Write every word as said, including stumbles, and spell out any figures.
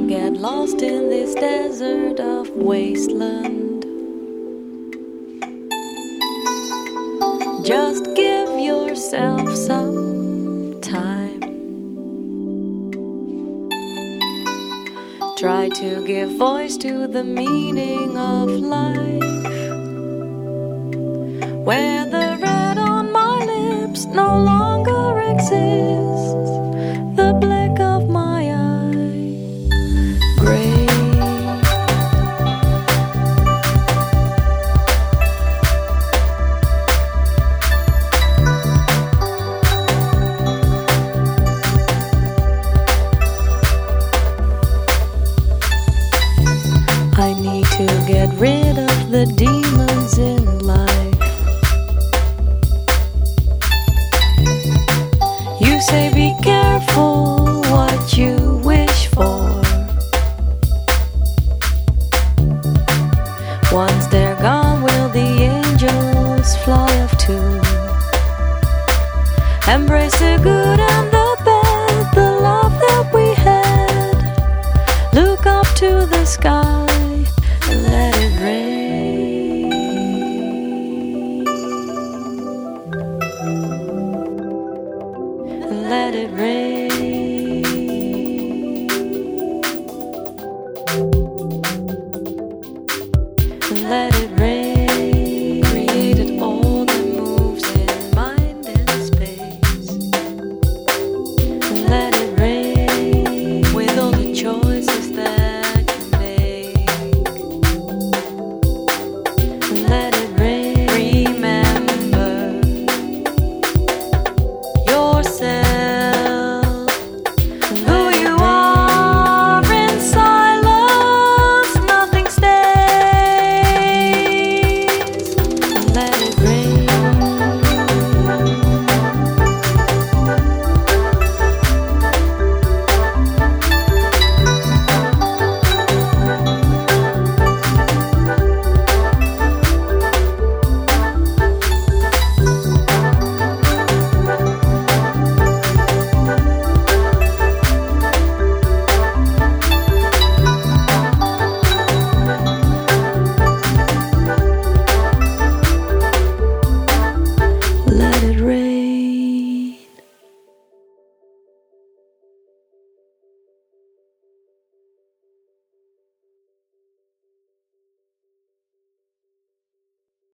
Don't get lost in this desert of wasteland. Just give yourself some time. Try to give voice to the meaning of life. Where the red on my lips no longer exists, the black of my eye gray. I need to get rid of the demons in life. You say be careful what you wish for. Once they're gone, will the angels fly off too? Embrace the good and the bad, the love that we had. Look up to the sky.